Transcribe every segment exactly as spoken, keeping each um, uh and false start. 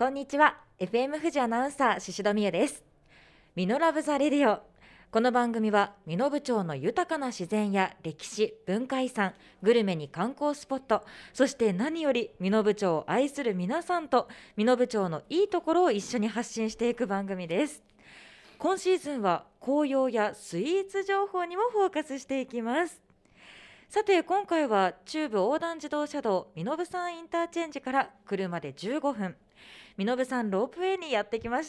こんにちは。 エフエム 富士アナウンサー宍戸美優です。ミノラブザレディオ。この番組は身延町の豊かな自然や歴史、文化遺産、グルメに観光スポット、そして何より身延町を愛する皆さんと身延町のいいところを一緒に発信していく番組です。今シーズンは紅葉やスイーツ情報にもフォーカスしていきます。さて今回は中部横断自動車道身延山インターチェンジから車でじゅうごふん、身延山ロープウェイにやってきました。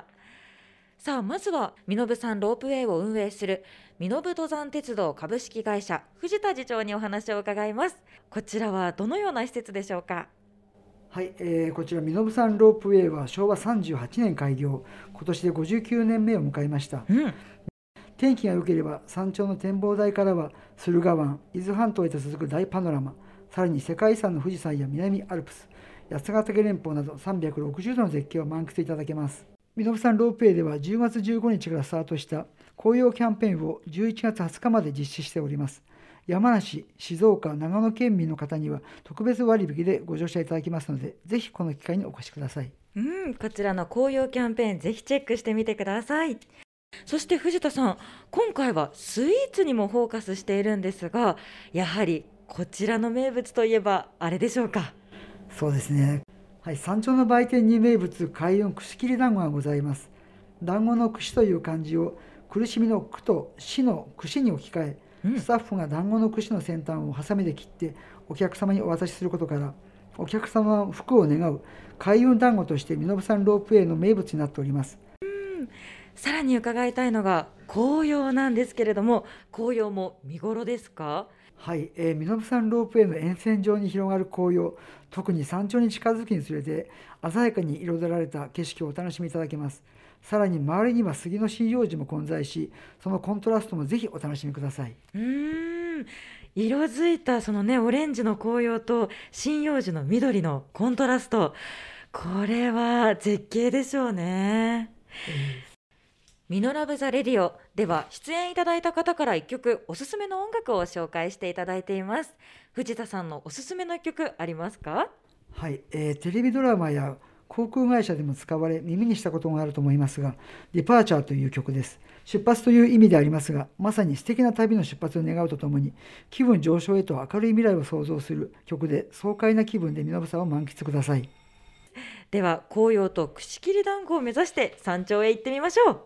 さあまずは身延山ロープウェイを運営する身延登山鉄道株式会社藤田次長にお話を伺います。こちらはどのような施設でしょうか？ はい、えー、こちら身延山ロープウェイはしょうわさんじゅうはちねん開業、今年でごじゅうきゅうねんめを迎えました。 うん、 天気が良ければ山頂の展望台からは駿河湾、伊豆半島へと続く大パノラマ、さらに世界遺産の富士山や南アルプス、八ヶ岳連峰などさんびゃくろくじゅうどの絶景を満喫いただけます。身延山ロープウェイではじゅうがつじゅうごにちからスタートした紅葉キャンペーンをじゅういちがつはつかまで実施しております。山梨、静岡、長野県民の方には特別割引でご乗車いただきますので、ぜひこの機会にお越しください。 うん、こちらの紅葉キャンペーンぜひチェックしてみてください。そして藤田さん、今回はスイーツにもフォーカスしているんですが、やはりこちらの名物といえばあれでしょうか？ そうですね。はい、山頂の売店に名物開運串切り団子がございます。団子の串という漢字を苦しみの苦と死の串に置き換え、 うん、 スタッフが団子の串の先端をハサミで切ってお客様にお渡しすることから、お客様の福を願う開運団子として身延山ロープウェイの名物になっております。 さらに伺いたいのが紅葉なんですけれども、紅葉も見頃ですか？ はい、えー、身延山ロープウェイの沿線上に広がる紅葉、特に山頂に近づくにつれて鮮やかに彩られた景色をお楽しみいただけます。さらに周りには杉の針葉樹も混在し、そのコントラストもぜひお楽しみください。 うーん、色づいたそのねオレンジの紅葉と針葉樹の緑のコントラスト、これは絶景でしょうね。ミノラブザレディオでは出演いただいた方からいっきょくおすすめの音楽を紹介していただいています。藤田さんのおすすめのいっきょくありますか？ はい、えーテレビドラマや航空会社でも使われ耳にしたことがあると思いますが、ディパーチャーという曲です。出発という意味でありますが、まさに素敵な旅の出発を願うとともに、気分上昇へと明るい未来を創造する曲で、爽快な気分で身延山を満喫ください。 では紅葉と串切り団子を目指して山頂へ行ってみましょう。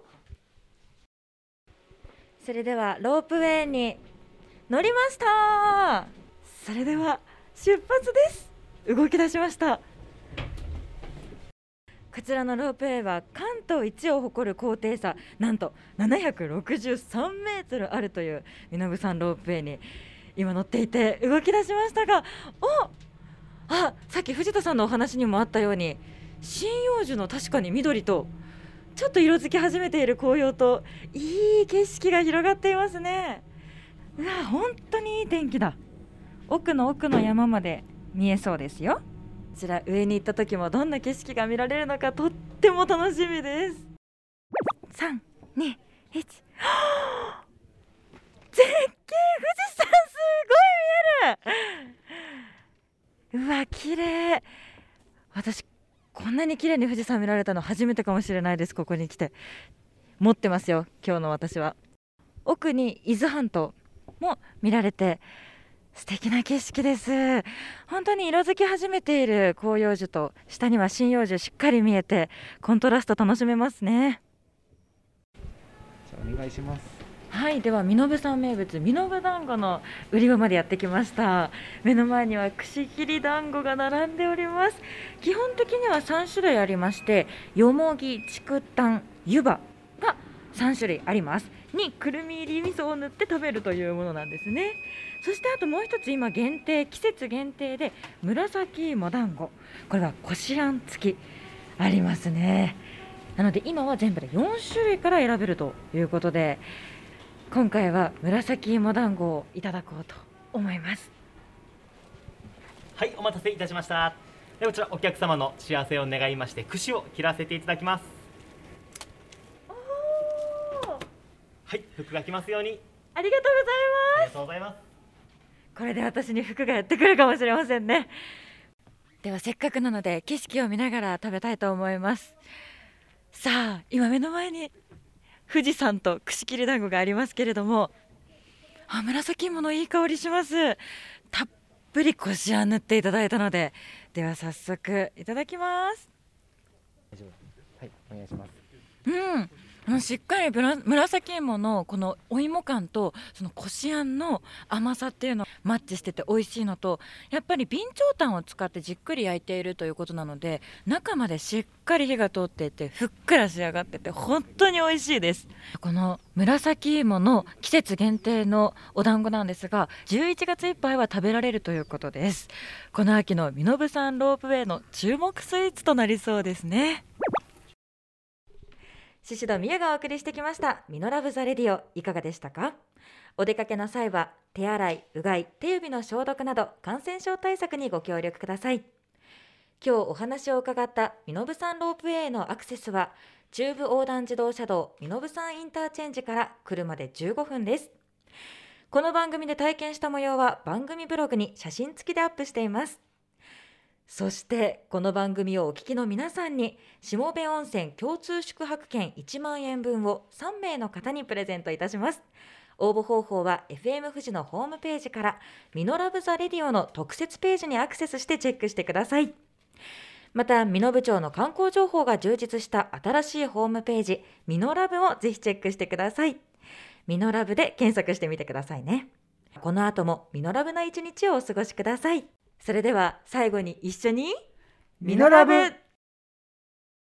それではロープウェイに乗りました。それでは出発です。動き出しました。こちらのロープウェイは関東一を誇る高低差なんとななひゃくろくじゅうさんメートルあるという身延山ロープウェイに今乗っていて動き出しましたが、おあ、さっき藤田さんのお話にもあったように針葉樹の確かに緑とちょっと色づき始めている紅葉といい景色が広がっていますね。うわ、本当にいい天気だ。奥の奥の山まで見えそうですよ。こちら上に行った時もどんな景色が見られるのかとっても楽しみです。さん、に、いち、絶景富士山すごい見える。うわ、綺麗。私こんなに綺麗に富士山見られたの初めてかもしれないです。ここに来て持ってますよ。今日の私は奥に伊豆半島も見られて素敵な景色です。本当に色づき始めている広葉樹と下には針葉樹しっかり見えてコントラスト楽しめますね。 じゃあお願いします。 はい、では身延山名物身延団子の売り場までやってきました。目の前には串切り団子が並んでおります。基本的にはさんしゅるいありまして、よもぎ、竹炭、湯葉がさんしゅるいありますにくるみ入り味噌を塗って食べるというものなんですね。そしてあともう一つ今限定、季節限定で紫芋団子、これはこしあん付きありますね。なので今は全部でよんしゅるいから選べるということで、今回は紫芋団子をいただこうと思います。 はい、お待たせいたしました。でこちらお客様の幸せを願いまして串を切らせていただきます。 おー、 はい、服が来ますように。 ありがとうありございます。 がとうございます。 これで私に服がやってくるかもしれませんね。 ではせっかくなので景色を見ながら食べたいと思います。さあ今目の前に富士山と串切り団子がありますけれども、あ紫芋のいい香りします。たっぷりこしあん塗っていただいたので、では早速いただきます。 大丈夫。はい、お願いします。 うん、あのしっかりぶら紫芋のこのお芋感とそのこしあんの甘さっていうのマッチしてて美味しいのと、やっぱり備長炭を使ってじっくり焼いているということなので、中までしっかり火が通っていてふっくら仕上がってて本当に美味しいです。この紫芋の季節限定のお団子なんですが、じゅういちがついっぱいは食べられるということです。この秋の身延山ロープウェイの注目スイーツとなりそうですね。宍戸美優がお送りしてきましたミノラブザレディオ、いかがでしたか？お出かけの際は手洗い、うがい、手指の消毒など感染症対策にご協力ください。今日お話を伺った身延山ロープウェイへのアクセスは中部横断自動車道身延山インターチェンジから車でじゅうごふんです。この番組で体験した模様は番組ブログに写真付きでアップしています。そしてこの番組をお聞きの皆さんに下部温泉共通宿泊券いちまんえんぶんをさんめいの方にプレゼントいたします。応募方法は エフエム 富士のホームページからミノラブザレディオの特設ページにアクセスしてチェックしてください。また身延町の観光情報が充実した新しいホームページミノラブをぜひチェックしてください。ミノラブで検索してみてくださいね。この後もミノラブな一日をお過ごしください。それでは最後に一緒にミノラブ。